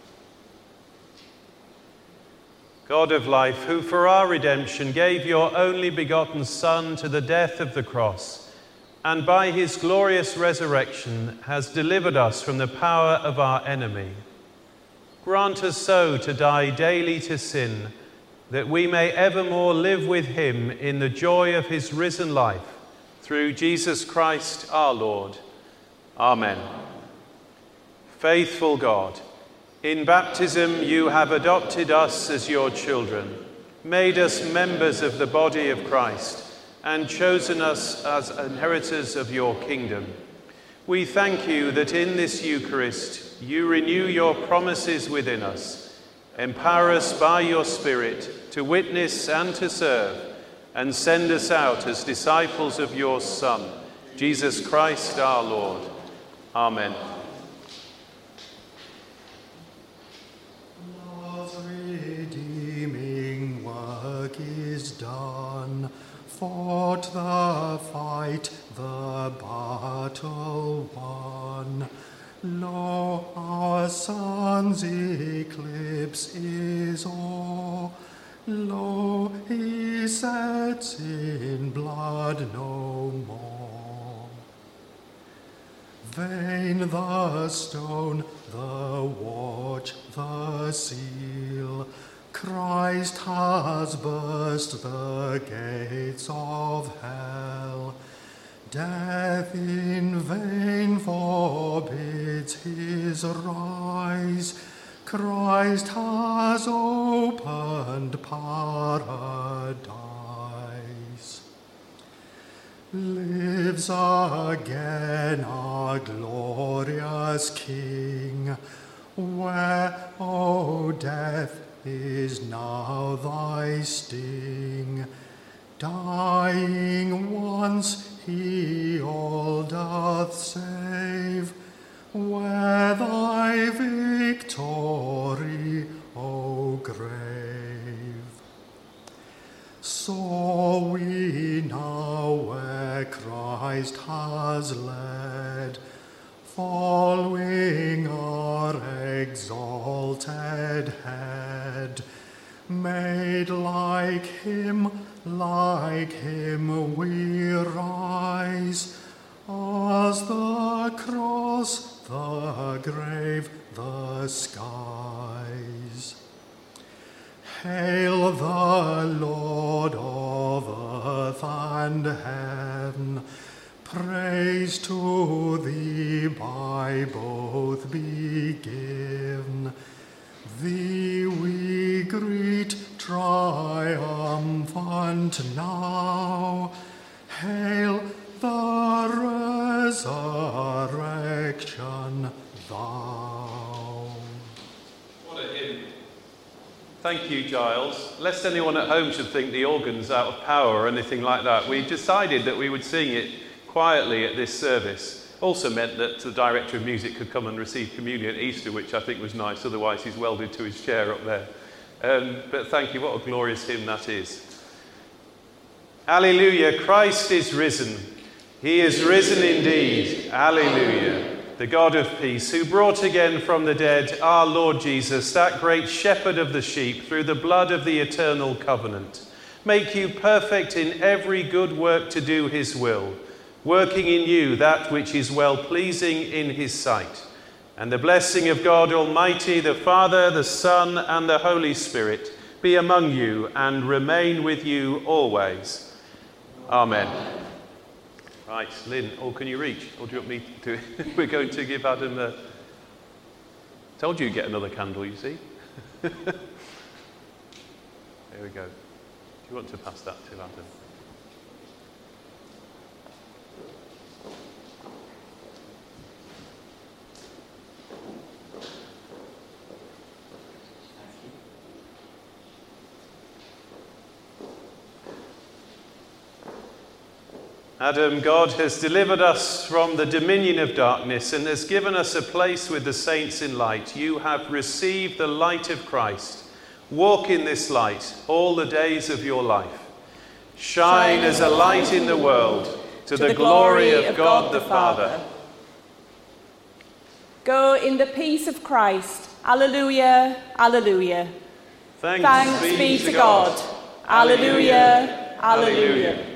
God of life, who for our redemption gave your only begotten Son to the death of the cross, and by his glorious resurrection has delivered us from the power of our enemy, grant us so to die daily to sin, that we may evermore live with him in the joy of his risen life, through Jesus Christ our Lord. Amen. Faithful God, in baptism you have adopted us as your children, made us members of the body of Christ, and chosen us as inheritors of your kingdom. We thank you that in this Eucharist you renew your promises within us. Empower us by your Spirit to witness and to serve, and send us out as disciples of your Son, Jesus Christ our Lord. Amen. God's redeeming work is done. Fought the fight, the battle won. Lo, our sun's eclipse is o'er. Lo, he sets in blood no more. Vain the stone, the watch, the seal. Christ has burst the gates of hell. Death in vain forbids his rise. Christ has opened paradise. Lives again our glorious King, where, O death, is now thy sting. Dying once, he all doth save, where thy victory, O grave. So we now where Christ has led, following our exalted head, made like him we rise, as the cross, the grave, the skies. Hail the Lord of earth and heaven, praise to thee by both be given. Thee we greet triumphant now. Hail the resurrection thou. What a hymn. Thank you, Giles. Lest anyone at home should think the organ's out of power or anything like that, we decided that we would sing it quietly at this service. Also meant that the director of music could come and receive communion at Easter, which I think was nice, otherwise he's welded to his chair up there. But thank you, what a glorious hymn that is. Alleluia, Christ is risen. He is risen indeed. Alleluia. The God of peace, who brought again from the dead our Lord Jesus, that great shepherd of the sheep, through the blood of the eternal covenant, make you perfect in every good work to do his will, working in you that which is well-pleasing in his sight. And the blessing of God Almighty, the Father, the Son, and the Holy Spirit be among you and remain with you always. Amen. Right, Lynn, can you reach? Or do you want me to? We're going to give Adam a... Told you you'd get another candle, you see. There we go. Do you want to pass that to Adam? Adam, God has delivered us from the dominion of darkness and has given us a place with the saints in light. You have received the light of Christ. Walk in this light all the days of your life. Shine as a light in the world to the glory of God the Father. Go in the peace of Christ. Alleluia, alleluia. Thanks be to God. Alleluia, alleluia.